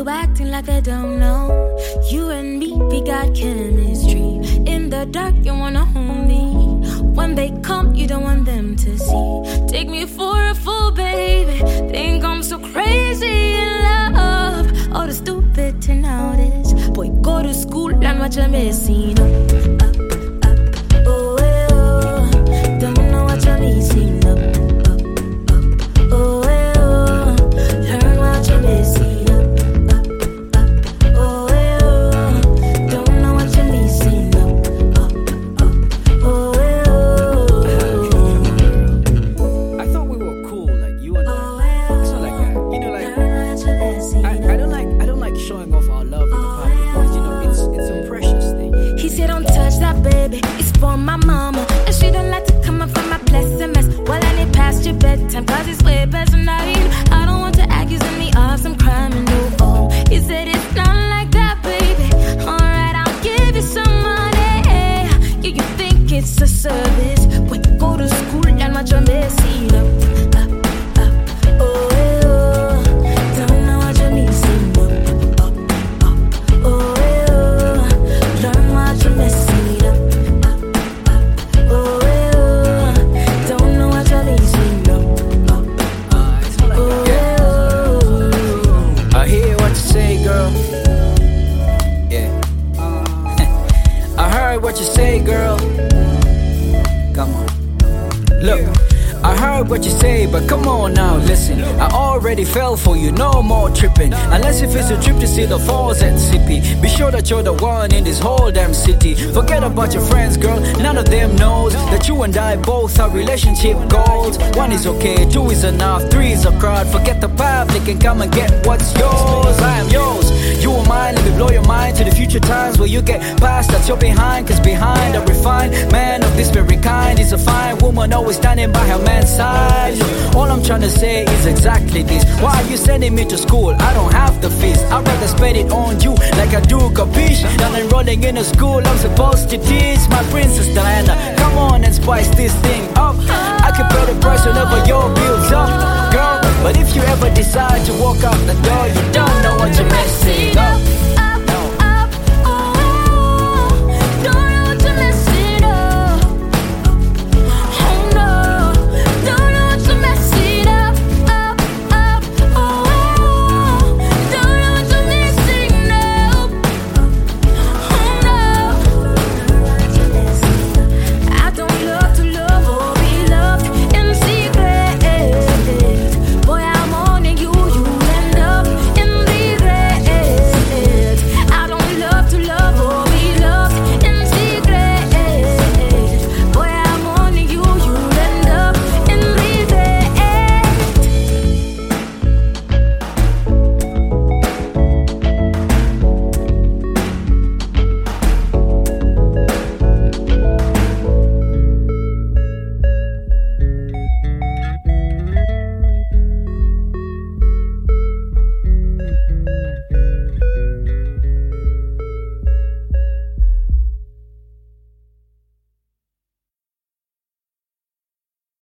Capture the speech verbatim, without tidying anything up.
you acting like I don't know. You and me, we got chemistry. In the dark, you wanna hold me. When they come, you don't want them to see. Take me for a fool, baby. Think I'm so crazy in love. All the stupid to notice. Boy, go to school and watch a messing up, up, up. Oh, eh, oh. Don't know what you're missing up, up, up. Oh, eh, oh. Learn what you're missing up, up, up. Oh, eh, oh. Don't know what you're missing up, up, up. Oh, eh, oh. I thought we were cool, like you and I. It's not like that, you know, like I, I don't like I don't like showing off our love in the public because you know it's it's a precious thing. He said, don't touch that, baby. It's for my mama, and she don't like to come up from my blessed mess. Well, I need past your bedtime, cause it's way past tonight. I don't want to accuse me of some crime and no oh. He said it's not like that, baby. Alright, I'll give you some money. Yeah, you think it's a service? When you go to school and watch your messy up, up, up. Oh, eh, oh. Don't know what you're missing up, up, up. Oh, eh, oh. Learn what you're messing up, up, up. Oh, eh, oh. Don't know what you're missing up, up, up. Oh, eh, oh. I hear what you say, girl. Yeah. I heard what you say, girl. Come on. Look, I heard what you say, but come on now, listen. I already fell for you, no more tripping. Unless if it's a trip to see the falls at Sippy. Be sure that you're the one in this whole damn city. Forget about your friends, girl, none of them knows that you and I both are relationship goals. One is okay, two is enough, three is a crowd. Forget the public and come and get what's yours. I am yours, you are mine. Let me blow your mind to the future times where you get past that you're behind. Cause behind a refined man of this very kind is a fine woman always standing by her man's side. All I'm trying to say is exactly this. Why are you sending me to school? I don't have the fees. I'd rather spend it on you like I do, capiche? Than enrolling in a school I'm supposed to teach my Princess Diana. Come on and spice this thing up. I can pay the price whenever your bills up, girl. But if you ever decide to walk out